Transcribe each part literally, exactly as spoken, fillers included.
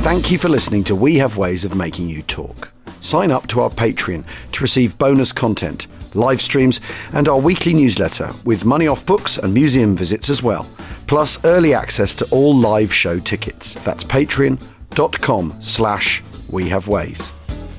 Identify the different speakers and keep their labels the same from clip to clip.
Speaker 1: Thank you for listening to We Have Ways of Making You Talk. Sign up to our Patreon to receive bonus content, live streams, and our weekly newsletter with money off books and museum visits as well, plus early access to all live show tickets. That's patreon.com slash We Have Ways.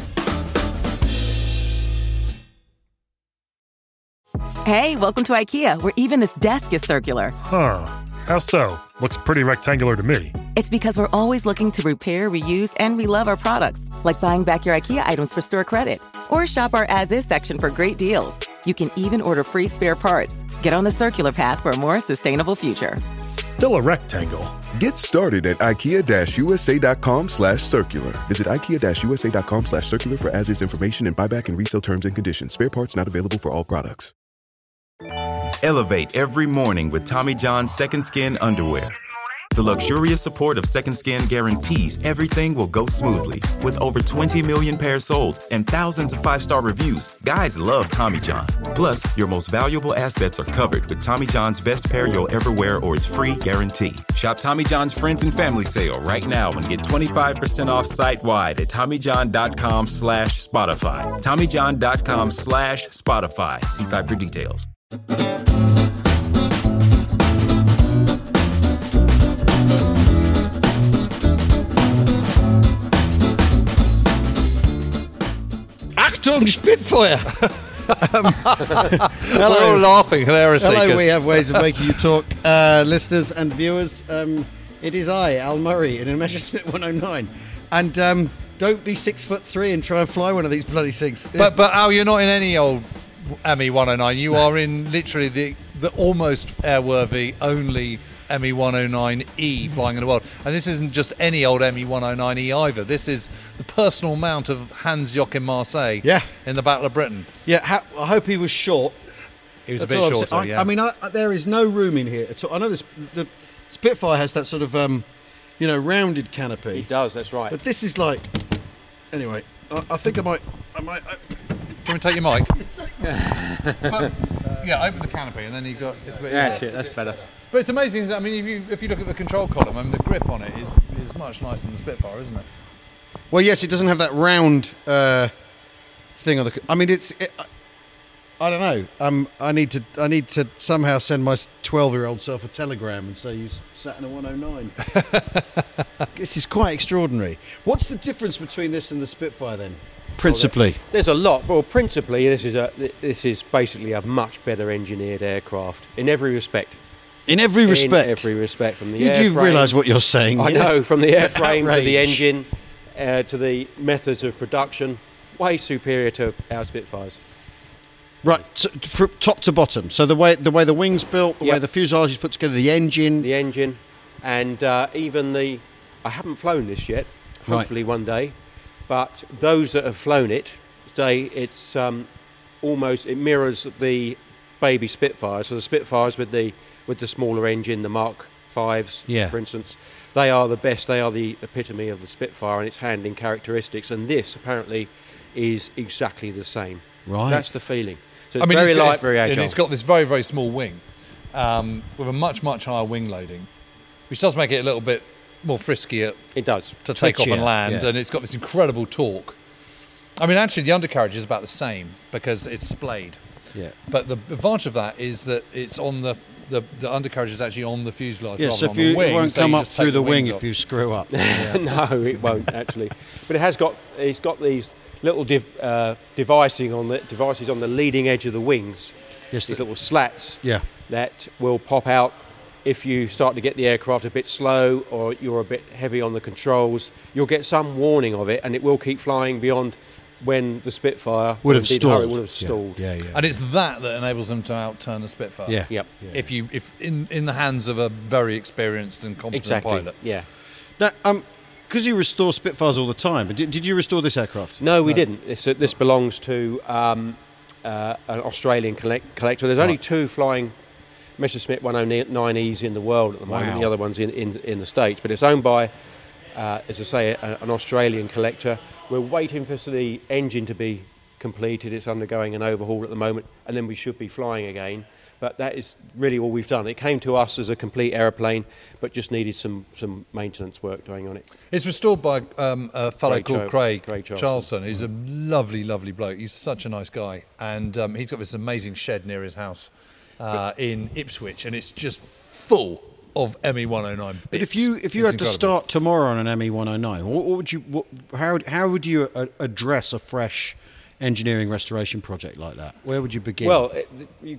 Speaker 2: Hey, welcome to IKEA, where even this desk is circular.
Speaker 3: Huh. How so? Looks pretty rectangular to me.
Speaker 2: It's because we're always looking to repair, reuse, and relove our products, like buying back your IKEA items for store credit. Or shop our as-is section for great deals. You can even order free spare parts. Get on the circular path for a more sustainable future.
Speaker 3: Still a rectangle.
Speaker 4: Get started at ikea-usa.com slash circular. Visit ikea-usa.com slash circular for as-is information and buyback and resale terms and conditions. Spare parts not available for all products.
Speaker 5: Elevate every morning with Tommy John's Second Skin underwear. The luxurious support of Second Skin guarantees everything will go smoothly. With over twenty million pairs sold and thousands of five-star reviews, guys love Tommy John. Plus, your most valuable assets are covered with Tommy John's best pair you'll ever wear or its free guarantee. Shop Tommy John's Friends and Family Sale right now and get twenty-five percent off site-wide at TommyJohn.com slash Spotify. TommyJohn.com slash Spotify. See site for details.
Speaker 6: Achtung, Spitfire! um, hello.
Speaker 7: We're all laughing hilariously.
Speaker 6: Hello, We Have Ways of Making You Talk. Uh, listeners and viewers, um, it is I, Al Murray, in a Messerschmitt one oh nine. And um, don't be six foot three and try and fly one of these bloody things.
Speaker 7: But, but Al, you're not in any old M E one oh nine. You are in literally the, the almost airworthy only M E one oh nine E flying in the world. And this isn't just any old M E one oh nine E either. This is the personal mount of Hans Joachim Marseille
Speaker 6: yeah.
Speaker 7: in the Battle of Britain.
Speaker 6: Yeah, ha- I hope he was short.
Speaker 7: He was
Speaker 6: That's
Speaker 7: a bit shorter,
Speaker 6: I,
Speaker 7: yeah.
Speaker 6: I mean, I, there is no room in here at all. I know this, the Spitfire has that sort of, um, you know, rounded canopy.
Speaker 8: It does, that's right.
Speaker 6: But this is like... Anyway, I, I think I might... I might I,
Speaker 7: Do you want me to take your mic? but, yeah, open the canopy and then you've got... It's a bit,
Speaker 8: yeah,
Speaker 7: yeah,
Speaker 8: that's it, that's better.
Speaker 7: But it's amazing, isn't it? I mean, if you if you look at the control column, I mean, the grip on it is, is much nicer than the Spitfire, isn't it?
Speaker 6: Well, yes, it doesn't have that round uh, thing on the... I mean, it's... It, I don't know. Um, I need to I need to somehow send my twelve-year-old self a telegram and say you sat in a one oh nine. This is quite extraordinary. What's the difference between this and the Spitfire then? Principally,
Speaker 8: well, there's a lot. Well, principally, this is a this is basically a much better engineered aircraft in every respect.
Speaker 6: In every respect.
Speaker 8: In every respect, from the
Speaker 6: you
Speaker 8: airframe.
Speaker 6: You do realise what you're saying?
Speaker 8: I
Speaker 6: yeah?
Speaker 8: know, from the airframe
Speaker 6: Outrage.
Speaker 8: to the engine, uh, to the methods of production, way superior to our Spitfires.
Speaker 6: Right, so from top to bottom. So the way the way the wings built, the
Speaker 8: yep.
Speaker 6: way the fuselage is put together, the engine,
Speaker 8: the engine, and uh, even the. I haven't flown this yet. Hopefully
Speaker 6: right.
Speaker 8: one day, but those that have flown it say it's um, almost it mirrors the baby Spitfires. So the Spitfires with the with the smaller engine, the Mark Fives,
Speaker 6: yeah.
Speaker 8: for instance, they are the best. They are the epitome of the Spitfire and its handling characteristics. And this apparently is exactly the same.
Speaker 6: Right,
Speaker 8: that's the feeling. So it's
Speaker 7: I mean,
Speaker 8: very
Speaker 7: it's,
Speaker 8: light,
Speaker 7: it's,
Speaker 8: very agile.
Speaker 7: And it's got this very, very small wing um, with a much, much higher wing loading, which does make it a little bit more frisky at,
Speaker 8: it does.
Speaker 7: to take
Speaker 6: Twitchier,
Speaker 7: off and land.
Speaker 6: yeah.
Speaker 7: And it's got this incredible torque. I mean, actually, the undercarriage is about the same because it's splayed.
Speaker 6: Yeah.
Speaker 7: But the advantage of that is that it's on the the, the undercarriage is actually on the fuselage.
Speaker 6: Yeah,
Speaker 7: rather
Speaker 6: so
Speaker 7: than
Speaker 6: if
Speaker 7: on
Speaker 6: you
Speaker 7: the wing,
Speaker 6: it won't
Speaker 7: so
Speaker 6: come
Speaker 7: you
Speaker 6: up
Speaker 7: just
Speaker 6: through
Speaker 7: take
Speaker 6: the wing
Speaker 7: wings
Speaker 6: if
Speaker 7: off.
Speaker 6: you screw up.
Speaker 8: Yeah. No, it won't actually. But it has got it's got these little div, uh, devising on the devices on the leading edge of the wings.
Speaker 6: Yes,
Speaker 8: these
Speaker 6: the,
Speaker 8: little slats.
Speaker 6: Yeah.
Speaker 8: That will pop out if you start to get the aircraft a bit slow or you're a bit heavy on the controls. You'll get some warning of it, and it will keep flying beyond when the Spitfire
Speaker 6: would have
Speaker 8: indeed,
Speaker 6: stalled.
Speaker 8: Would have stalled.
Speaker 6: Yeah, yeah, yeah.
Speaker 7: And it's that that enables them to outturn the Spitfire.
Speaker 6: Yeah.
Speaker 8: Yep.
Speaker 6: Yeah.
Speaker 7: If you if in, in the hands of a very experienced and competent
Speaker 8: Exactly.
Speaker 7: pilot.
Speaker 8: Yeah.
Speaker 6: Now, um, because you restore Spitfires all the time, did, did you restore this aircraft?
Speaker 8: No, we no. didn't. This, uh, this belongs to um, uh, an Australian collect- collector. There's only right. two flying Messerschmitt one oh nine E's in the world at the moment.
Speaker 6: Wow.
Speaker 8: The other one's in, in, in the States. But it's owned by, uh, as I say, a, an Australian collector. We're waiting for the engine to be completed. It's undergoing an overhaul at the moment, and then we should be flying again. But that is really all we've done. It came to us as a complete aeroplane, but just needed some, some maintenance work going on it.
Speaker 7: It's restored by um, a fellow
Speaker 8: Craig
Speaker 7: called
Speaker 8: Cho-
Speaker 7: Craig,
Speaker 8: Craig Charleston.
Speaker 7: Charleston, who's a lovely, lovely bloke. He's such a nice guy. And um, he's got this amazing shed near his house uh, in Ipswich, and it's just full of M E one oh nine bits.
Speaker 6: But if you if you
Speaker 7: It's
Speaker 6: had to
Speaker 7: incredible.
Speaker 6: start tomorrow on an M E one oh nine, what, what would you what, how how would you uh, address a fresh engineering restoration project like that? Where would you begin?
Speaker 8: Well, it, you,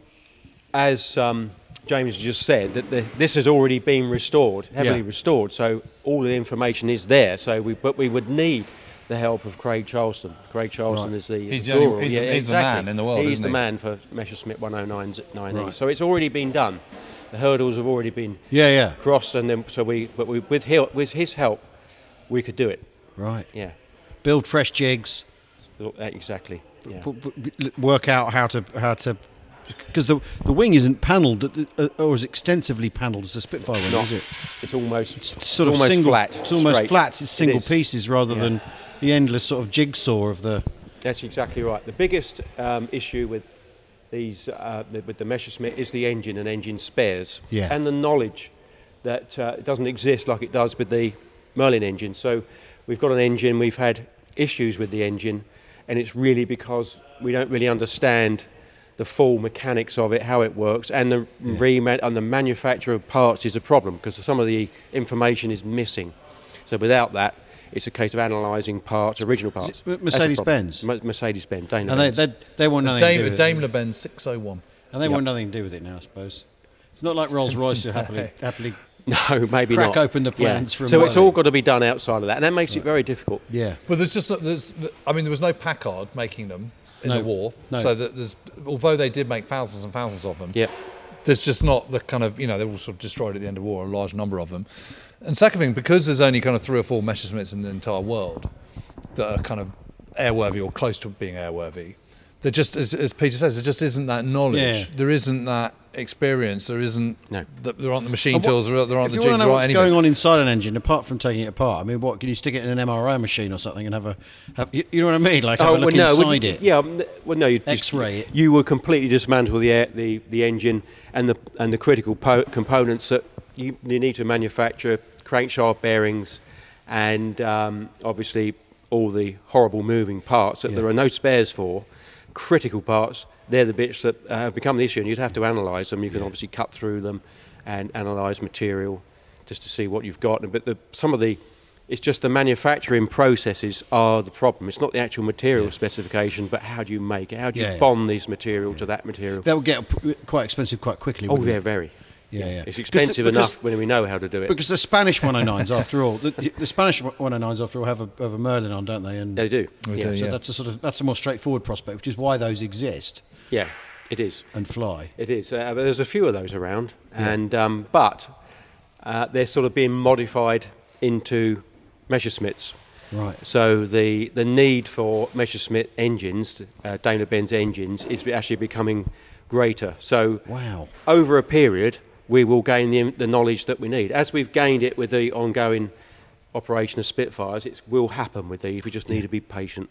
Speaker 8: as um, James just said, that the, this has already been restored, heavily
Speaker 6: Yeah.
Speaker 8: restored, so all the information is there. So we, but we would need the help of Craig Charleston. Craig Charleston
Speaker 6: Right.
Speaker 8: is the
Speaker 7: He's the
Speaker 8: guru.
Speaker 7: only- he's the-
Speaker 8: yeah,
Speaker 7: he's the
Speaker 8: exactly.
Speaker 7: man in the world,
Speaker 8: He's
Speaker 7: isn't
Speaker 8: the
Speaker 7: he?
Speaker 8: man for Messerschmitt one oh nine E.
Speaker 6: Right.
Speaker 8: So it's already been done. The hurdles have already been
Speaker 6: yeah, yeah,
Speaker 8: crossed, and then so we, but we, with his, with his help, we could do it.
Speaker 6: right.
Speaker 8: Yeah,
Speaker 6: Build fresh jigs,
Speaker 8: exactly. Yeah.
Speaker 6: p- p- work out how to how to because the the wing isn't panelled uh, or as extensively panelled as the Spitfire wing,
Speaker 8: Not-
Speaker 6: is it?
Speaker 8: It's almost
Speaker 6: It's sort of
Speaker 8: almost
Speaker 6: single,
Speaker 8: flat.
Speaker 6: It's almost
Speaker 8: straight.
Speaker 6: flat. It's single
Speaker 8: is.
Speaker 6: pieces rather
Speaker 8: Yeah.
Speaker 6: than the endless sort of jigsaw of the.
Speaker 8: That's exactly right. The biggest um, issue with these uh, the, with the Messerschmitt is the engine and engine spares,
Speaker 6: Yeah.
Speaker 8: and the knowledge that uh, it doesn't exist like it does with the Merlin engine. So we've got an engine, we've had issues with the engine, and it's really because we don't really understand the full mechanics of it, how it works, and the
Speaker 6: Yeah.
Speaker 8: rema- and the manufacture of parts is a problem because some of the information is missing. So without that, it's a case of analysing parts, original parts.
Speaker 6: it
Speaker 8: That's a
Speaker 6: Mercedes-Benz?
Speaker 8: problem. Me- Mercedes-Benz,
Speaker 6: And they
Speaker 8: Daimler-Benz.
Speaker 6: they they want nothing to do
Speaker 7: Daimler,
Speaker 6: with
Speaker 7: Daimler
Speaker 6: it.
Speaker 7: Benz six oh one.
Speaker 6: And they
Speaker 8: Yep.
Speaker 6: want nothing to do with it now, I suppose. It's not like Rolls Royce who happily happily.
Speaker 8: No, maybe
Speaker 6: Crack
Speaker 8: not.
Speaker 6: open the plans
Speaker 8: yeah.
Speaker 6: for a
Speaker 8: So it's
Speaker 6: Merlin.
Speaker 8: all got to be done outside of that, and that makes it very difficult.
Speaker 6: Yeah.
Speaker 7: Well, there's just not- there's, I mean, there was no Packard making them in
Speaker 6: No,
Speaker 7: the war,
Speaker 6: no.
Speaker 7: so that there's although they did make thousands and thousands of them,
Speaker 8: Yeah.
Speaker 7: there's just not the kind of, you know, they were sort of destroyed at the end of war, a large number of them. And second thing, because there's only kind of three or four Messerschmitts in the entire world that are kind of airworthy or close to being airworthy, there just, as, as Peter says, there just isn't that knowledge.
Speaker 6: Yeah.
Speaker 7: There isn't that experience. There isn't.
Speaker 8: No.
Speaker 7: The, there aren't the machine
Speaker 6: And what-
Speaker 7: tools. There aren't, there aren't
Speaker 6: if
Speaker 7: the
Speaker 6: you
Speaker 7: jigs.
Speaker 6: want to
Speaker 7: There
Speaker 6: know
Speaker 7: aren't
Speaker 6: what's
Speaker 7: anything.
Speaker 6: going on inside an engine, apart from taking it apart, I mean, what can you stick it in an M R I machine or something and have a, have, you, you know what I mean? Like have a look
Speaker 8: Oh, no,
Speaker 6: inside
Speaker 8: would you-
Speaker 6: it.
Speaker 8: Yeah, um, well, no, you just,
Speaker 6: X-ray it.
Speaker 8: You would completely dismantle the air, the the engine and the and the critical po- components that you, you need to manufacture: crankshaft bearings, and um, obviously all the horrible moving parts that
Speaker 6: Yeah.
Speaker 8: there are no spares for. Critical parts, they're the bits that uh, have become the issue, and you'd have to analyse them. You can obviously cut through them and analyse material just to see what you've got. But the, some of the it's just the manufacturing processes are the problem. It's not the actual material specification, but how do you make it? How do you
Speaker 6: Yeah, yeah.
Speaker 8: bond this material to that material?
Speaker 6: That would get p- quite expensive quite quickly.
Speaker 8: Oh,
Speaker 6: wouldn't
Speaker 8: yeah,
Speaker 6: it?
Speaker 8: very.
Speaker 6: Yeah, yeah.
Speaker 8: It's
Speaker 6: 'Cause
Speaker 8: expensive
Speaker 6: the-
Speaker 8: enough
Speaker 6: because-
Speaker 8: when we know how to do it.
Speaker 6: Because the Spanish one oh nines, after all, the, the Spanish one oh nines, after all, have a, have a Merlin on, don't they? And
Speaker 8: They do.
Speaker 7: We
Speaker 8: yeah.
Speaker 7: do,
Speaker 6: so
Speaker 7: yeah.
Speaker 6: that's a sort of that's a more straightforward prospect, which is why those exist
Speaker 8: yeah, it is.
Speaker 6: and fly.
Speaker 8: It is. Uh, but there's a few of those around, and um, but uh, they're sort of being modified into Messerschmitts.
Speaker 6: Right.
Speaker 8: So the the need for Messerschmitt engines, uh, Daimler-Benz engines, is actually becoming greater. So
Speaker 6: Wow.
Speaker 8: over a period, we will gain the, the knowledge that we need. As we've gained it with the ongoing operation of Spitfires, it will happen with these. We just need to be patient.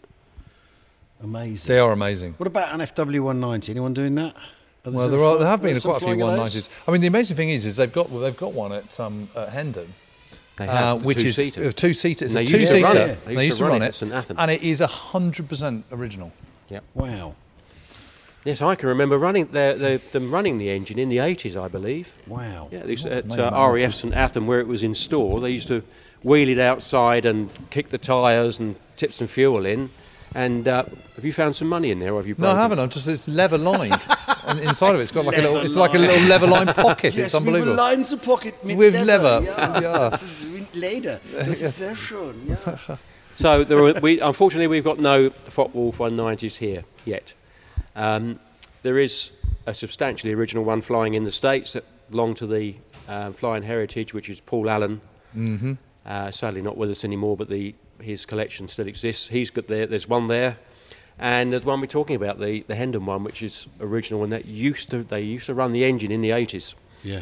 Speaker 6: Amazing.
Speaker 7: They are amazing.
Speaker 6: What about an F W one ninety? Anyone doing that? Are
Speaker 7: Well,
Speaker 6: some
Speaker 7: there are
Speaker 6: fly-
Speaker 7: there have been
Speaker 6: some
Speaker 7: quite a few
Speaker 6: flying of
Speaker 7: one
Speaker 6: those?
Speaker 7: nineties. I mean, the amazing thing is, is they've got well, they've got one at um, at Hendon,
Speaker 8: They
Speaker 7: uh,
Speaker 8: have the
Speaker 7: which
Speaker 8: two-seater.
Speaker 7: is a two seater. It's
Speaker 8: And
Speaker 7: a
Speaker 8: they
Speaker 7: two
Speaker 8: used to run
Speaker 7: seater.
Speaker 8: it. They used to run it at St Athan.
Speaker 7: and it is a hundred percent original.
Speaker 6: Wow.
Speaker 8: Yes, I can remember running the, the, them running the engine in the eighties, I believe.
Speaker 6: Wow.
Speaker 8: Yeah, they used to,
Speaker 7: That's
Speaker 8: at
Speaker 7: amazing,
Speaker 8: uh,
Speaker 7: that
Speaker 8: R A F
Speaker 7: was.
Speaker 8: St Athan, where it was in store, they used to wheel it outside and kick the tyres and tip some fuel in. And uh, have you found some money in there, or have you?
Speaker 7: No, I
Speaker 8: broken
Speaker 7: haven't. I'm just it's leather lined. And inside of it, it's got like a little. It's like a little leather lined pocket. it's unbelievable.
Speaker 6: lines the pocket with,
Speaker 7: With leather,
Speaker 6: Yeah.
Speaker 7: yeah.
Speaker 6: Das ist mit Leder. Das ist sehr schön. Yeah.
Speaker 8: So there are, we, unfortunately, we've got no Focke-Wulf one nineties here yet. Um, there is a substantially original one flying in the States that belonged to the uh, Flying Heritage, which is Paul Allen.
Speaker 7: Mm-hmm.
Speaker 8: Uh, sadly not with us anymore, but the his collection still exists. He's got there. There's one there, and there's one we're talking about, the the Hendon one, which is original, and that used to they used to run the engine in the eighties.
Speaker 6: Yeah.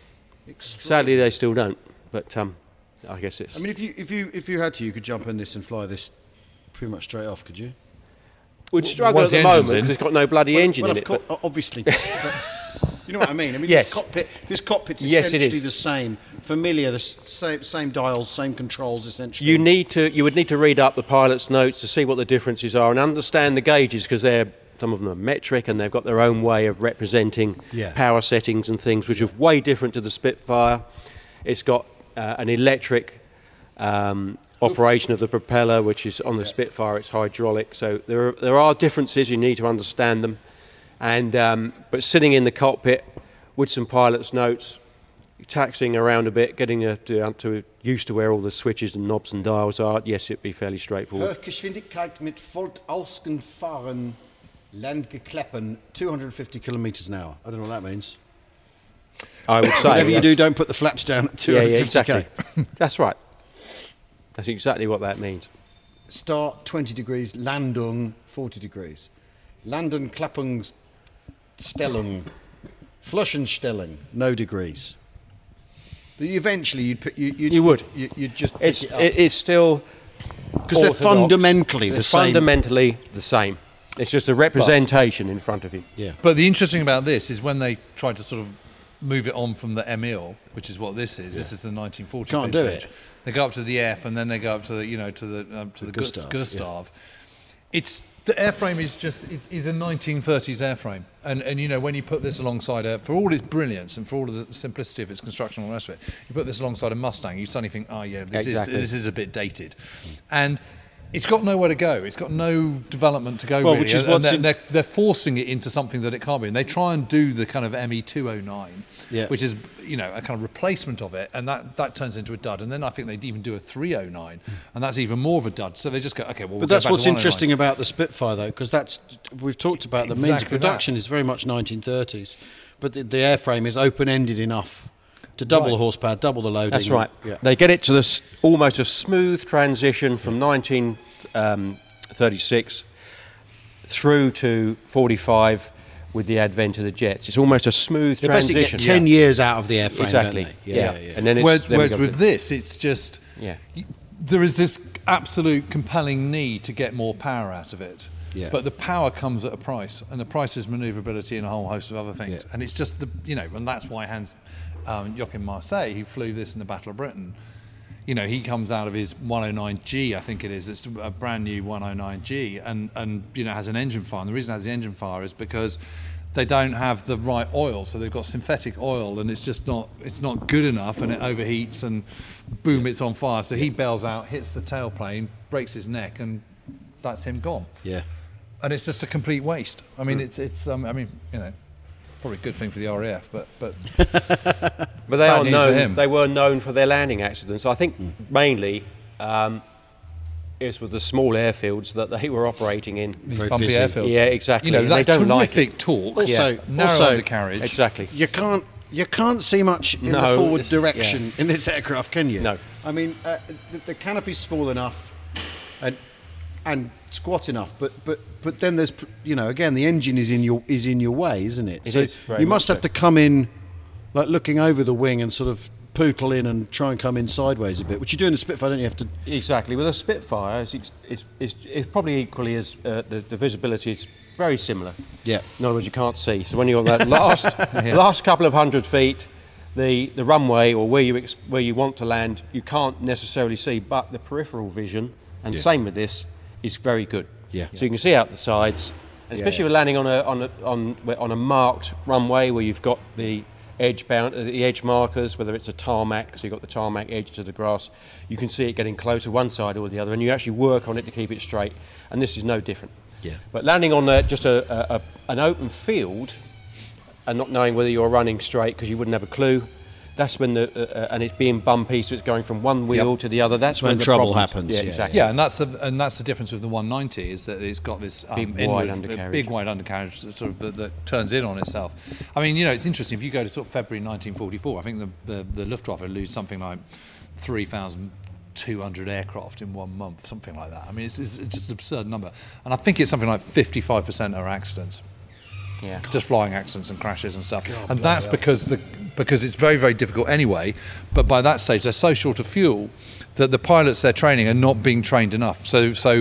Speaker 8: Sadly, they still don't. But um, I guess it's.
Speaker 6: I mean, if you if you if you had to, you could jump in this and fly this pretty much straight off, could you?
Speaker 8: we'd struggle
Speaker 7: once
Speaker 8: at the
Speaker 7: the engine's
Speaker 8: moment
Speaker 7: in.
Speaker 8: because it's got no bloody engine
Speaker 6: well,
Speaker 8: in
Speaker 6: of
Speaker 8: it.
Speaker 6: course,
Speaker 8: But
Speaker 6: obviously. but You know what I mean? I mean,
Speaker 8: Yes.
Speaker 6: this cockpit, this cockpit's
Speaker 8: Yes, it
Speaker 6: essentially
Speaker 8: is.
Speaker 6: the same, familiar, the s- same, same dials, same controls, essentially.
Speaker 8: You need to. You would need to read up the pilot's notes to see what the differences are and understand the gauges, because they're some of them are metric and they've got their own way of representing
Speaker 6: Yeah.
Speaker 8: power settings and things, which are way different to the Spitfire. It's got uh, an electric um, operation of the propeller, which is on the Spitfire. It's hydraulic, so there are, there are differences. You need to understand them. And um, but sitting in the cockpit with some pilot's notes, taxiing around a bit, getting uh, to, to used to where all the switches and knobs and dials are, yes, it'd be fairly straightforward.
Speaker 6: Höchstgeschwindigkeit mit Volt ausgefahren, Landgekleppen, two hundred fifty kilometres an hour. I don't know what that means.
Speaker 8: I would say.
Speaker 6: Whatever you
Speaker 8: that's-
Speaker 6: do, don't put the flaps down at
Speaker 8: Yeah,
Speaker 6: two
Speaker 8: yeah,
Speaker 6: hundred fifty k.
Speaker 8: exactly. That's right. That's exactly what that means.
Speaker 6: Start twenty degrees, Landung forty degrees. Landen, Klappung, Stellung, Fluschenstellung, no degrees. But eventually you'd put, you, you'd,
Speaker 8: You would.
Speaker 6: You, you'd just pick
Speaker 8: It's
Speaker 6: it up.
Speaker 8: it, it's still
Speaker 6: Because they're
Speaker 8: orthodox.
Speaker 6: fundamentally
Speaker 8: They're
Speaker 6: the same.
Speaker 8: fundamentally the same. It's just a representation in front of you.
Speaker 6: Yeah.
Speaker 7: But the interesting about this is when they tried to sort of move it on from the Emil, which is what this is. This is the nineteen forty.
Speaker 6: Can't do
Speaker 7: vintage.
Speaker 6: it.
Speaker 7: They go up to the F, and then they go up to the you know to the um, to the,
Speaker 6: The
Speaker 7: Gustav.
Speaker 6: Gustav,
Speaker 7: Gustav. It's the airframe is just it is a nineteen thirties airframe, and and you know when you put this alongside a for all its brilliance and for all of the simplicity of its construction and all the rest of it, you put this alongside a Mustang, you suddenly think, oh yeah, this
Speaker 8: Exactly.
Speaker 7: is this is a bit dated, and. It's got nowhere to go. It's got no development to go.
Speaker 6: Well,
Speaker 7: really.
Speaker 6: which is
Speaker 7: and
Speaker 6: what's
Speaker 7: they're,
Speaker 6: in-
Speaker 7: they're, they're forcing it into something that it can't be. And they try and do the kind of M E two oh nine,
Speaker 6: Yeah.
Speaker 7: which is you know a kind of replacement of it, and that, that turns into a dud. And then I think they'd even do a three oh nine, and that's even more of a dud. So they just go, okay, well, we'll
Speaker 6: But
Speaker 7: go
Speaker 6: that's
Speaker 7: back
Speaker 6: what's
Speaker 7: to one oh nine.
Speaker 6: interesting about the Spitfire, though, because that's we've talked about the means of
Speaker 7: Exactly that.
Speaker 6: production is very much nineteen thirties, but the, the airframe is open-ended enough to double
Speaker 7: Right.
Speaker 6: the horsepower, double the loading.
Speaker 8: That's right.
Speaker 6: Yeah.
Speaker 8: They get it to this almost a smooth transition from nineteen thirty-six through to forty-five with the advent of the jets. It's almost a smooth
Speaker 6: They basically
Speaker 8: transition.
Speaker 6: get ten years out of the airframe,
Speaker 8: Exactly.
Speaker 6: don't they?
Speaker 8: Yeah. And then it's
Speaker 7: Whereas,
Speaker 8: then we
Speaker 7: whereas
Speaker 8: go
Speaker 7: with
Speaker 8: to-
Speaker 7: this, it's just
Speaker 8: Yeah.
Speaker 7: y- there is this absolute compelling need to get more power out of it.
Speaker 6: Yeah.
Speaker 7: But the power comes at a price, and the price is manoeuvrability and a whole host of other things.
Speaker 6: Yeah.
Speaker 7: And it's just the you know, and that's why Hans um, Joachim Marseille, he flew this in the Battle of Britain. You know, he comes out of his one oh nine G, I think it is. It's a brand new one oh nine G, and and you know has an engine fire. And the reason it has the engine fire is because they don't have the right oil, so they've got synthetic oil, and it's just not it's not good enough, and it overheats, and boom, it's on fire. So he bails out, hits the tailplane, breaks his neck, and that's him gone.
Speaker 6: Yeah.
Speaker 7: And it's just a complete waste. I mean, it's it's um, I mean, you know, probably a good thing for the R A F, but but
Speaker 8: But they
Speaker 7: Bad
Speaker 8: are
Speaker 7: news for
Speaker 8: known.
Speaker 7: him.
Speaker 8: They were known for their landing accidents. I think mainly um, it's with the small airfields that they were operating in.
Speaker 7: these
Speaker 6: Very
Speaker 7: bumpy
Speaker 6: busy.
Speaker 7: airfields.
Speaker 8: Yeah, exactly.
Speaker 7: You know,
Speaker 8: And
Speaker 7: that
Speaker 8: they don't like
Speaker 7: terrific
Speaker 8: it.
Speaker 7: torque,
Speaker 6: Also-
Speaker 7: narrow
Speaker 6: also-
Speaker 7: undercarriage.
Speaker 8: Exactly.
Speaker 6: You can't you can't see much in
Speaker 8: No,
Speaker 6: the forward
Speaker 8: this-
Speaker 6: direction in this aircraft, can you?
Speaker 8: No.
Speaker 6: I mean, uh, the, the canopy's small enough and and squat enough, but but but then there's you know again the engine is in your is in your way, isn't it?
Speaker 8: It
Speaker 6: so
Speaker 8: is, very
Speaker 6: you must
Speaker 8: much
Speaker 6: have
Speaker 8: so.
Speaker 6: to come in like looking over the wing and sort of pootle in and try and come in sideways a bit, which you do in the Spitfire, don't you? Have to.
Speaker 8: Exactly. With a Spitfire, it's, it's, it's, it's probably equally as uh, the, the visibility is very similar.
Speaker 6: Yeah.
Speaker 8: In other words, you can't see. So when you're on that last last couple of hundred feet, the, the runway or where you ex- where you want to land, you can't necessarily see, but the peripheral vision, and
Speaker 6: Yeah.
Speaker 8: same with this, is very good.
Speaker 6: Yeah.
Speaker 8: So you can see out the sides, and
Speaker 6: Yeah,
Speaker 8: especially
Speaker 6: yeah.
Speaker 8: with landing on a on a on on a marked runway where you've got the edge bound, uh, the edge markers, whether it's a tarmac, so you've got the tarmac edge to the grass, you can see it getting closer one side or the other, and you actually work on it to keep it straight. And this is no different.
Speaker 6: Yeah.
Speaker 8: But landing on uh, just a, a, a an open field and not knowing whether you're running straight because you wouldn't have a clue, that's when the uh, uh, and it's being bumpy, so it's going from one wheel
Speaker 6: Yep.
Speaker 8: to the other. That's
Speaker 6: when
Speaker 8: when, the
Speaker 6: trouble
Speaker 8: problems-
Speaker 6: happens,
Speaker 8: Yeah,
Speaker 6: yeah.
Speaker 8: exactly.
Speaker 7: Yeah, and that's a, and that's the difference with the one ninety is that it's got this um,
Speaker 8: Big
Speaker 7: inward-
Speaker 8: wide
Speaker 7: uh,
Speaker 8: undercarriage.
Speaker 7: big wide undercarriage that sort of that, that turns in on itself. I mean, you know, it's interesting if you go to sort of February nineteen forty-four. I think the the, the Luftwaffe lose something like three thousand two hundred aircraft in one month, something like that. I mean, it's, it's just an absurd number, and I think it's something like fifty-five percent are accidents.
Speaker 8: Yeah.
Speaker 7: Just flying accidents and crashes and stuff, and that's because the because it's very very difficult anyway. But by that stage, they're so short of fuel that the pilots they're training are not being trained enough. So so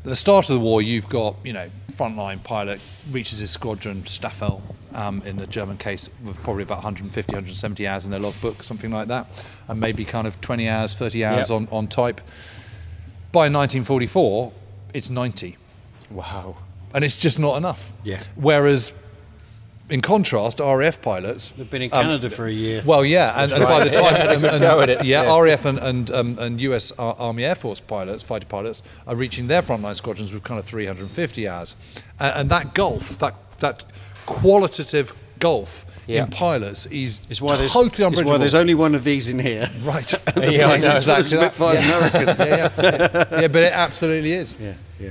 Speaker 7: At the start of the war, you've got, you know, frontline pilot reaches his squadron, Staffel, um, in the German case, with probably about one hundred fifty, one hundred seventy hours in their logbook, something like that, and maybe kind of twenty hours, thirty hours
Speaker 8: Yep.
Speaker 7: on, on type. By nineteen forty-four, it's ninety.
Speaker 8: Wow.
Speaker 7: And it's just not enough.
Speaker 6: Yeah.
Speaker 7: Whereas, in contrast, R A F pilots...
Speaker 6: They've been in
Speaker 7: um,
Speaker 6: Canada for a year.
Speaker 7: Well, yeah, and, and by the time... and, and-
Speaker 8: Go with it,
Speaker 7: yeah,
Speaker 8: yeah.
Speaker 7: R A F and, and, um, and U S Ar- Army Air Force pilots, fighter pilots, are reaching their frontline squadrons with kind of three hundred fifty hours. And, and that gulf, that, that qualitative gulf
Speaker 8: Yeah.
Speaker 7: in pilots is
Speaker 6: It's why there's,
Speaker 7: totally
Speaker 6: it's
Speaker 7: unbridgeable.
Speaker 6: why there's only one of these in here.
Speaker 7: Right.
Speaker 8: Yeah, I know.
Speaker 6: Places for the
Speaker 7: Exactly that.
Speaker 6: Spitfires
Speaker 7: Yeah.
Speaker 6: Americans.
Speaker 7: yeah, yeah, yeah. Yeah, but it absolutely is.
Speaker 6: Yeah, yeah.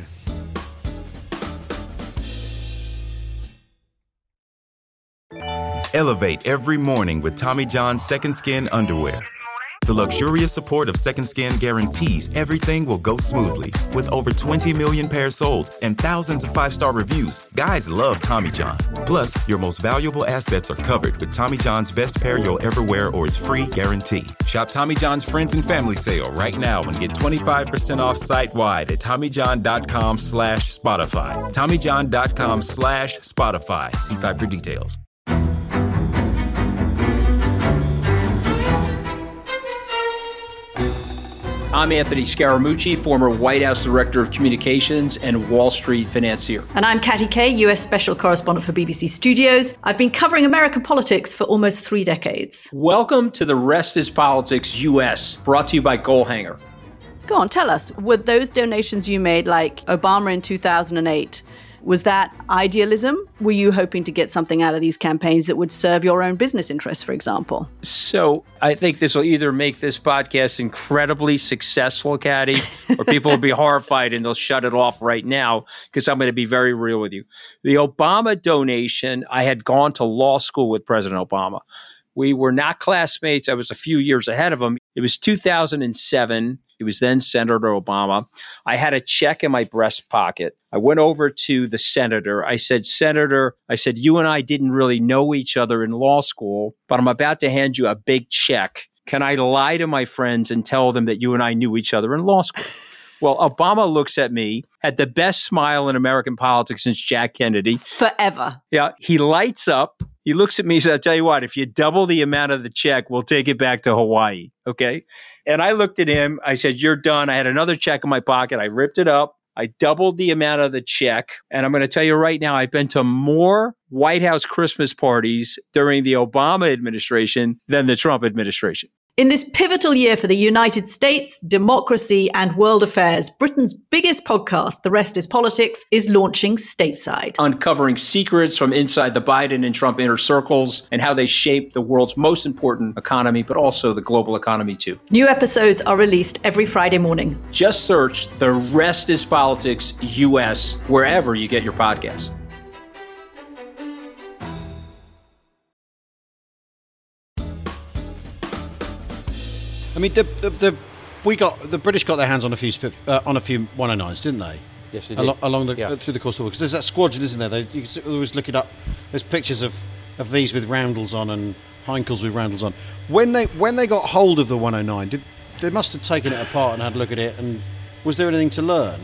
Speaker 5: Elevate every morning with Tommy John's Second Skin underwear. The luxurious support of Second Skin guarantees everything will go smoothly. With over twenty million pairs sold and thousands of five-star reviews, guys love Tommy John. Plus, your most valuable assets are covered with Tommy John's best pair you'll ever wear or its free guarantee. Shop Tommy John's Friends and Family Sale right now and get twenty-five percent off site-wide at TommyJohn.com slash Spotify. TommyJohn.com slash Spotify. See site for details.
Speaker 9: I'm Anthony Scaramucci, former White House Director of Communications and Wall Street financier.
Speaker 10: And I'm Katty Kay, U S Special Correspondent for B B C Studios. I've been covering American politics for almost three decades.
Speaker 9: Welcome to The Rest is Politics U S, brought to you by Goalhanger.
Speaker 10: Go on, tell us, were those donations you made, like Obama in two thousand eight, was that idealism? Were you hoping to get something out of these campaigns that would serve your own business interests, for example?
Speaker 9: So I think this will either make this podcast incredibly successful, Katty, or people will be horrified and they'll shut it off right now because I'm going to be very real with you. The Obama donation, I had gone to law school with President Obama. We were not classmates. I was a few years ahead of him. It was two thousand seven. He was then Senator Obama. I had a check in my breast pocket. I went over to the senator. I said, Senator, I said, you and I didn't really know each other in law school, but I'm about to hand you a big check. Can I lie to my friends and tell them that you and I knew each other in law school? Well, Obama looks at me, had the best smile in American politics since Jack Kennedy.
Speaker 10: Forever.
Speaker 9: Yeah, he lights up. He looks at me and says, I'll tell you what, if you double the amount of the check, we'll take it back to Hawaii. Okay. And I looked at him. I said, you're done. I had another check in my pocket. I ripped it up. I doubled the amount of the check. And I'm going to tell you right now, I've been to more White House Christmas parties during the Obama administration than the Trump administration.
Speaker 10: In this pivotal year for the United States, democracy, and world affairs, Britain's biggest podcast, The Rest is Politics, is launching stateside.
Speaker 9: Uncovering secrets from inside the Biden and Trump inner circles and how they shape the world's most important economy, but also the global economy too.
Speaker 10: New episodes are released every Friday morning.
Speaker 9: Just search The Rest is Politics U S wherever you get your podcasts.
Speaker 6: I mean, the, the the we got the British got their hands on a few Spit, uh, on a few one oh nines, didn't they?
Speaker 8: Yes, they did.
Speaker 6: Along, along the
Speaker 8: Yeah.
Speaker 6: uh, through the course of the war. Because there's that squadron, isn't there? They, you can always look it up. There's pictures of, of these with roundels on and Heinkels with roundels on. When they when they got hold of the one oh nine, did they must have taken it apart and had a look at it? And was there anything to learn?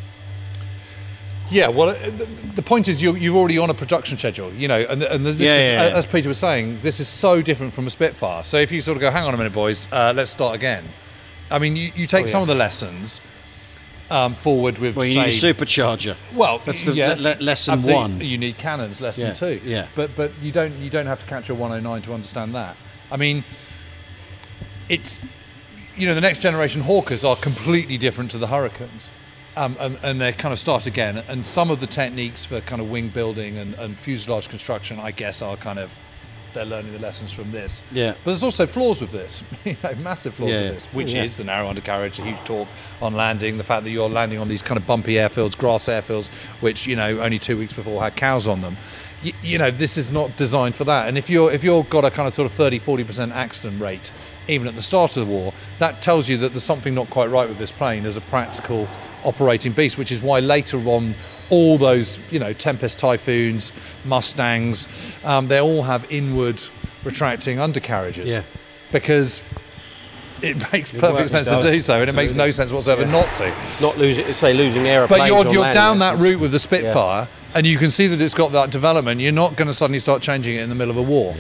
Speaker 7: Yeah, well, uh, the, the point is you, you're already on a production schedule, you know, and, and this
Speaker 6: Yeah,
Speaker 7: is,
Speaker 6: yeah, yeah.
Speaker 7: as Peter was saying, this is so different from a Spitfire. So if you sort of go, hang on a minute, boys, uh, let's start again. I mean, you, you take
Speaker 8: Oh, yeah.
Speaker 7: some of the lessons um, forward with,
Speaker 6: Well, you
Speaker 7: say,
Speaker 6: need a supercharger.
Speaker 7: well,
Speaker 6: that's the
Speaker 7: yes,
Speaker 6: le- le- lesson
Speaker 7: absolutely.
Speaker 6: one.
Speaker 7: You need cannons, lesson
Speaker 6: Yeah,
Speaker 7: two.
Speaker 6: yeah.
Speaker 7: But but you don't you don't have to catch a one oh nine to understand that. I mean, it's you know the next generation Hawkers are completely different to the Hurricanes. Um, and, and they kind of start again. And some of the techniques for kind of wing building and, and fuselage construction, I guess, are kind of, they're learning the lessons from this.
Speaker 6: Yeah.
Speaker 7: But there's also flaws with this, you know, massive flaws
Speaker 6: Yeah,
Speaker 7: with
Speaker 6: yeah.
Speaker 7: this, which
Speaker 8: Yeah.
Speaker 7: is the narrow undercarriage, the huge torque on landing, the fact that you're landing on these kind of bumpy airfields, grass airfields, which, you know, only two weeks before had cows on them. You, you know, this is not designed for that. And if you're if you've got a kind of sort of thirty, forty percent accident rate, even at the start of the war, that tells you that there's something not quite right with this plane as a practical operating beast, which is why later on all those, you know, Tempest Typhoons, Mustangs, um, they all have inward retracting undercarriages.
Speaker 6: Yeah.
Speaker 7: Because it makes
Speaker 8: It
Speaker 7: perfect
Speaker 8: works,
Speaker 7: sense
Speaker 8: it
Speaker 7: to
Speaker 8: does.
Speaker 7: do so, and it makes no sense whatsoever
Speaker 8: Yeah.
Speaker 7: not to.
Speaker 8: Not losing, say, losing aeroplanes.
Speaker 7: But you're
Speaker 8: on
Speaker 7: you're
Speaker 8: landing,
Speaker 7: down that
Speaker 8: that's-
Speaker 7: route with the Spitfire, and you can see that it's got that development. You're not going to suddenly start changing it in the middle of a war.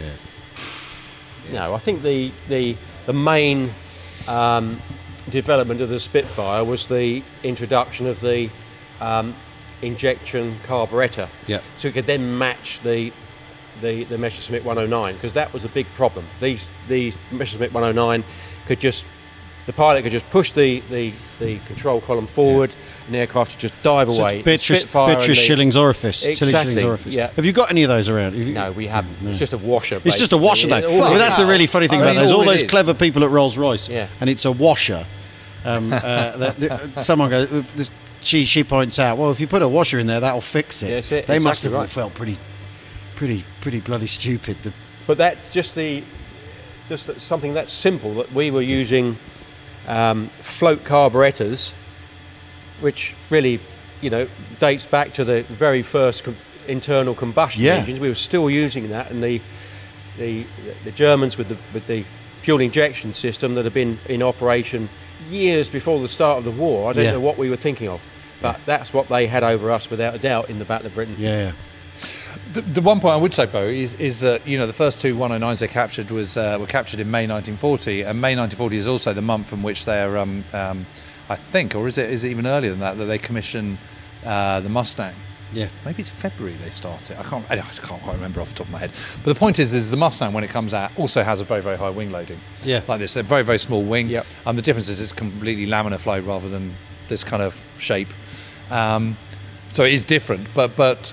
Speaker 8: No, I think the the the main um, development of the Spitfire was the introduction of the um, injection carburettor.
Speaker 6: Yeah.
Speaker 8: So it could then match the the the Messerschmitt one oh nine, because that was a big problem. These the Messerschmitt one oh nine could just the pilot could just push the the, the control column forward, and the aircraft would just dive
Speaker 6: So
Speaker 8: away.
Speaker 6: it's Beatrice,
Speaker 8: Spitfire and
Speaker 6: Beatrice
Speaker 8: the-
Speaker 6: Schilling's orifice. Tilly
Speaker 8: Exactly,
Speaker 6: Schilling's orifice.
Speaker 8: yeah.
Speaker 6: Have you got any of those around? Have you-
Speaker 8: No, we haven't.
Speaker 6: No.
Speaker 8: It's just a washer.
Speaker 6: It's just a washer, though.
Speaker 8: basically.
Speaker 6: I mean, that's the really funny thing
Speaker 8: I
Speaker 6: about
Speaker 8: mean,
Speaker 6: those. All
Speaker 8: all it
Speaker 6: those
Speaker 8: is.
Speaker 6: clever people at Rolls-Royce,
Speaker 8: Yeah.
Speaker 6: and it's a washer. Um, uh, that, that- someone goes, uh, this- she she points out, well, if you put a washer in there, that'll fix it.
Speaker 8: Yeah, that's it,
Speaker 6: They must
Speaker 8: exactly
Speaker 6: have all
Speaker 8: right.
Speaker 6: felt pretty, pretty, pretty bloody stupid. The,
Speaker 8: But that just the just that something that simple that we were using um, float carburetors, which really, you know, dates back to the very first com- internal combustion
Speaker 6: Yeah.
Speaker 8: engines. We were still using that, and the the the Germans with the with the fuel injection system that had been in operation years before the start of the war. I don't
Speaker 6: Yeah.
Speaker 8: know what we were thinking of, but that's what they had over us without a doubt in the Battle of Britain.
Speaker 6: yeah, yeah.
Speaker 7: The, the one point I would say, Bo, is, is that you know the first two one oh nines they captured was uh, were captured in May nineteen forty, and May nineteen forty is also the month from which they're, um, um, I think, or is it is it even earlier than that that they commission uh, the Mustang?
Speaker 6: Yeah.
Speaker 7: Maybe it's February they start it. I can't. I can't quite remember off the top of my head. But the point is, is the Mustang when it comes out also has a very very high wing loading.
Speaker 6: Yeah.
Speaker 7: Like this, a very very small wing.
Speaker 8: Yep.
Speaker 7: Um, the difference is it's completely laminar flow rather than this kind of shape. Um, so it is different, but but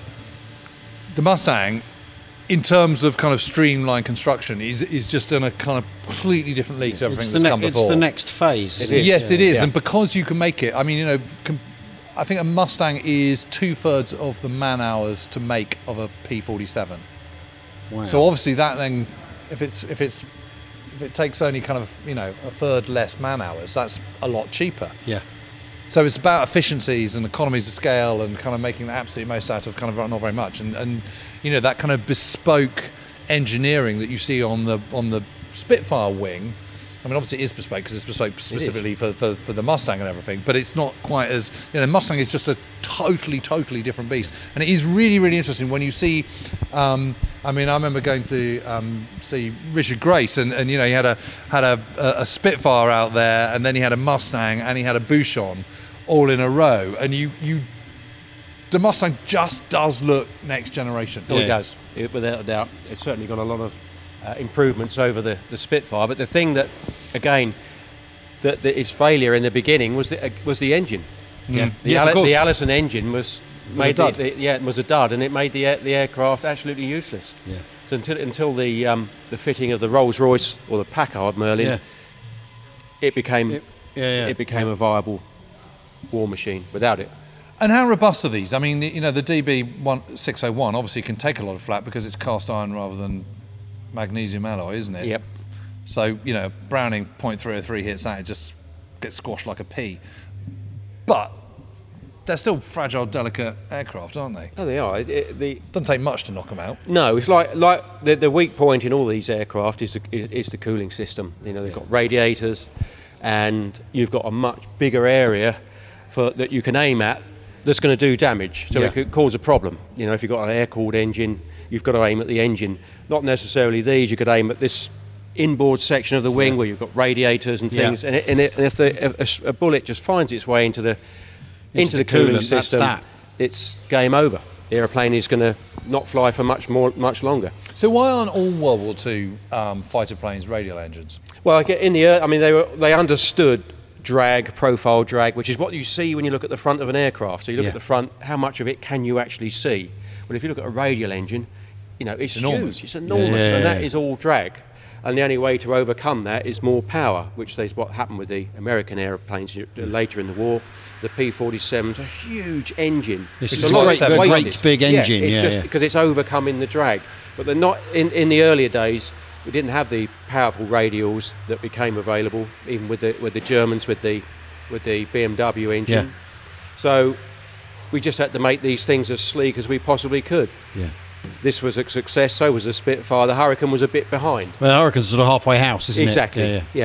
Speaker 7: the Mustang, in terms of kind of streamlined construction, is is just in a kind of completely different league to everything
Speaker 6: It's the,
Speaker 7: that's
Speaker 6: ne-
Speaker 7: come
Speaker 6: it's
Speaker 7: before.
Speaker 6: the next phase.
Speaker 8: It is.
Speaker 7: Yes, it is,
Speaker 6: Yeah.
Speaker 7: and because you can make it, I mean, you know, com- I think a Mustang is two thirds of the man hours to make of a P forty-seven.
Speaker 6: Wow.
Speaker 7: So obviously that then, if it's if it's if it takes only kind of you know a third less man hours, that's a lot cheaper.
Speaker 6: yeah.
Speaker 7: So it's about efficiencies and economies of scale and kind of making the absolute most out of kind of not very much, and and you know that kind of bespoke engineering that you see on the on the Spitfire wing. I mean, obviously it is bespoke because it's bespoke specifically for, for for the Mustang and everything, but it's not quite as, you know, Mustang is just a totally, totally different beast. And it is really, really interesting when you see, um, I mean, I remember going to um, see Richard Grace, and, and you know, he had a had a, a, a Spitfire out there, and then he had a Mustang, and he had a Bouchon all in a row, and you, you the Mustang just does look next generation.
Speaker 8: Oh, it does, it, without a doubt. It's certainly got a lot of uh, improvements over the, the Spitfire. But the thing that, again, that, that its failure in the beginning was the uh, was the engine.
Speaker 7: Yeah.
Speaker 8: The,
Speaker 7: Yes, of
Speaker 8: Alli-
Speaker 7: course.
Speaker 8: the Allison engine was,
Speaker 6: a
Speaker 8: made
Speaker 6: dud.
Speaker 8: The, the, yeah, it was a dud, and it made the air, the aircraft absolutely useless.
Speaker 6: Yeah.
Speaker 8: So until until the um, the fitting of the Rolls Royce or the Packard Merlin,
Speaker 6: Yeah.
Speaker 8: it became
Speaker 6: It- yeah, yeah.
Speaker 8: it became a viable war machine. Without it.
Speaker 7: And how robust are these? I mean, you know, the D B six oh one obviously can take a lot of flak because it's cast iron rather than magnesium alloy, isn't it?
Speaker 8: Yep.
Speaker 7: So, you know, Browning point three oh three hits that, it just gets squashed like a pea. But they're still fragile, delicate aircraft, aren't they?
Speaker 8: Oh, they are. It, it, the
Speaker 7: Doesn't take much to knock them out.
Speaker 8: No, it's like like the, the weak point in all these aircraft is the, is the cooling system. You know, they've got radiators, and you've got a much bigger area for that you can aim at that's going to do damage. So
Speaker 6: Yeah.
Speaker 8: it could cause a problem. You know, if you've got an air-cooled engine, you've got to aim at the engine. Not necessarily these. You could aim at this inboard section of the wing where you've got radiators and
Speaker 6: Yeah.
Speaker 8: things. And, it, and, it, and if the, a, a bullet just finds its way into the into,
Speaker 6: the
Speaker 8: the cooling
Speaker 6: coolant, that's
Speaker 8: system,
Speaker 6: that.
Speaker 8: it's game over. The aeroplane is going to not fly for much more, much longer.
Speaker 7: So why aren't all World War Two um, fighter planes radial engines?
Speaker 8: Well, I get in the, I mean, they were they understood drag, profile drag, which is what you see when you look at the front of an aircraft. So you look
Speaker 6: Yeah.
Speaker 8: at the front, how much of it can you actually see? But if you look at a radial engine, you know, it's,
Speaker 7: It's enormous.
Speaker 8: huge, it's enormous,
Speaker 6: Yeah, yeah,
Speaker 8: and that
Speaker 6: yeah.
Speaker 8: is all drag. And the only way to overcome that is more power, which is what happened with the American airplanes later in the war. The P forty-seven's a huge engine.
Speaker 6: This
Speaker 8: It's
Speaker 6: is
Speaker 8: a lot
Speaker 7: a
Speaker 8: of
Speaker 7: great-
Speaker 8: wasted.
Speaker 6: great big engine,
Speaker 8: Yeah, it's
Speaker 6: yeah,
Speaker 8: just
Speaker 6: yeah.
Speaker 8: because it's overcoming the drag. But they're not in, in the earlier days. We didn't have the powerful radials that became available, even with the with the Germans with the with the B M W engine.
Speaker 6: Yeah.
Speaker 8: So we just had to make these things as sleek as we possibly could.
Speaker 6: Yeah.
Speaker 8: This was a success. So was the Spitfire. The Hurricane was a bit behind.
Speaker 6: Well, the Hurricane's sort of halfway house, isn't
Speaker 8: Exactly.
Speaker 6: it?
Speaker 8: Yeah,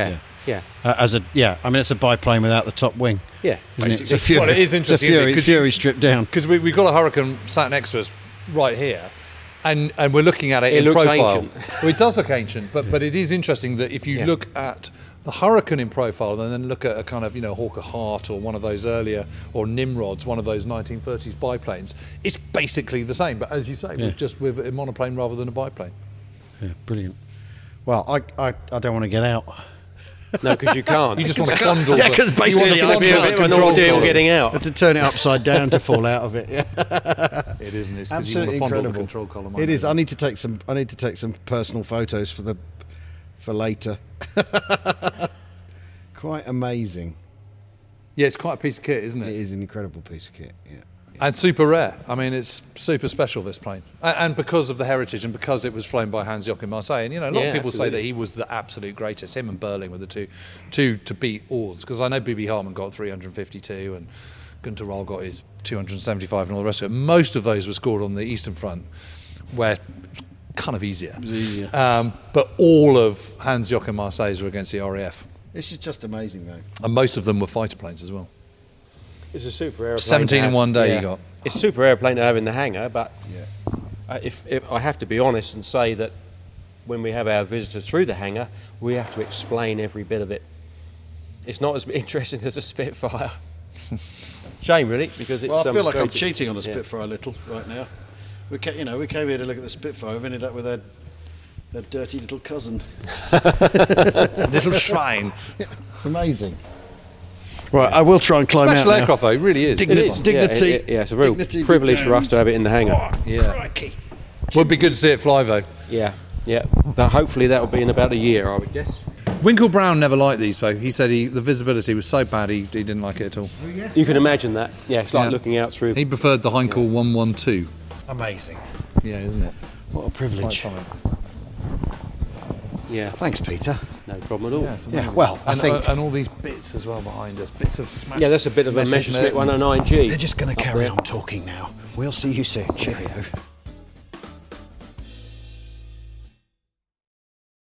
Speaker 8: Yeah.
Speaker 6: Uh, as a yeah, I mean it's a biplane without the top wing.
Speaker 8: Yeah,
Speaker 6: isn't it?
Speaker 7: basically.
Speaker 6: It's a Fury.
Speaker 7: Well, it is
Speaker 6: It's a
Speaker 7: interesting, isn't it?
Speaker 6: Fury,
Speaker 7: 'Cause
Speaker 6: Fury
Speaker 7: you-
Speaker 6: stripped down.
Speaker 7: Because we, we've got a Hurricane sat next to us right here, and, and we're looking at it,
Speaker 8: It
Speaker 7: in
Speaker 8: looks
Speaker 7: profile.
Speaker 8: ancient.
Speaker 7: Well, it does look ancient, but, but it is interesting that if you
Speaker 8: Yeah.
Speaker 7: look at the Hurricane in profile and then look at a kind of, you know, Hawker Hart or one of those earlier, or Nimrods, one of those nineteen thirties biplanes, it's basically the same, but as you say,
Speaker 6: Yeah.
Speaker 7: with just with a monoplane rather than a biplane.
Speaker 6: Yeah, brilliant. Well, I I, I don't want to get out.
Speaker 8: No, because you can't.
Speaker 7: You just want to fondle.
Speaker 6: Yeah,
Speaker 7: the-
Speaker 6: 'cause
Speaker 7: you want
Speaker 6: basically
Speaker 7: to
Speaker 6: I
Speaker 8: It'll be a
Speaker 6: can't
Speaker 8: bit of an
Speaker 6: control
Speaker 8: ordeal
Speaker 6: it.
Speaker 8: getting
Speaker 6: I
Speaker 8: out.
Speaker 6: had to turn it upside down to fall out of it. Yeah.
Speaker 7: It isn't. It's because you want
Speaker 6: Absolutely
Speaker 7: to fondle
Speaker 6: incredible.
Speaker 7: the control column.
Speaker 6: It is. I need to take some. I need to take some personal photos for the for later. Quite amazing.
Speaker 7: Yeah, it's quite a piece of kit, isn't
Speaker 6: It
Speaker 7: it?
Speaker 6: is an incredible piece of kit. Yeah.
Speaker 7: And super rare. I mean, it's super special, this plane. And, and because of the heritage and because it was flown by Hans-Joachim Marseille. And, you know, a lot
Speaker 8: Yeah,
Speaker 7: of people say
Speaker 8: absolutely.
Speaker 7: that he was the absolute greatest. Him and Berling were the two two to beat Oars. Because I know B B Hartman got three hundred fifty-two and Gunter Roll got his two hundred seventy-five and all the rest of it. Most of those were scored on the Eastern Front, where it's kind of easier.
Speaker 6: It was easier.
Speaker 7: Um, but all of Hans-Joachim Marseille's were against the R A F.
Speaker 6: This is just amazing, though.
Speaker 7: And most of them were fighter planes as well.
Speaker 8: It's a super airplane.
Speaker 7: seventeen
Speaker 8: to
Speaker 7: in
Speaker 8: have-
Speaker 7: one day
Speaker 8: yeah.
Speaker 7: you got.
Speaker 8: It's a super airplane to have in the hangar, but
Speaker 6: Yeah.
Speaker 8: uh, if, if I have to be honest and say that when we have our visitors through the hangar, we have to explain every bit of it. It's not as interesting as a Spitfire. Shame, really, because it's.
Speaker 6: Well, I
Speaker 8: um,
Speaker 6: feel like I'm
Speaker 8: very-
Speaker 6: cheating on a
Speaker 8: yeah.
Speaker 6: Spitfire a little right now. We ca- you know, we came here to look at the Spitfire. We've ended up with their, their dirty little cousin.
Speaker 7: Little shrine.
Speaker 6: It's amazing. Right, I will try and climb
Speaker 7: Special
Speaker 6: out now.
Speaker 7: aircraft, though, it really is.
Speaker 6: Dig-
Speaker 8: It
Speaker 6: Dig-
Speaker 8: is.
Speaker 6: dignity-
Speaker 8: Yeah, it- yeah, it's a real
Speaker 6: dignity be
Speaker 8: privilege for us
Speaker 6: damned.
Speaker 8: to have it in the hangar.
Speaker 7: Yeah.
Speaker 6: Crikey.
Speaker 7: Would be good to see it fly, though.
Speaker 8: Yeah, yeah. That, hopefully that will be in about a year, I would guess.
Speaker 7: Winkle Brown never liked these, though. He said he, the visibility was so bad he, he didn't like it at all.
Speaker 8: You can imagine that. Yeah, it's like
Speaker 7: Yeah.
Speaker 8: looking out through.
Speaker 7: He preferred the Heinkel one one two.
Speaker 6: Amazing.
Speaker 7: Yeah, isn't it?
Speaker 6: What a privilege.
Speaker 7: Quite fine.
Speaker 8: Yeah,
Speaker 6: Thanks, Peter.
Speaker 8: no problem at all.
Speaker 7: Yeah, it's
Speaker 6: Yeah,
Speaker 7: amazing.
Speaker 6: well, I
Speaker 7: and,
Speaker 6: think
Speaker 7: uh, and all these bits as well behind us, bits of smash.
Speaker 8: Yeah, that's a bit of a
Speaker 7: Messerschmitt
Speaker 8: Messerschmitt one oh nine G.
Speaker 6: they're just going to
Speaker 8: up
Speaker 6: carry
Speaker 8: there.
Speaker 6: on talking now. We'll see you soon. Cheerio.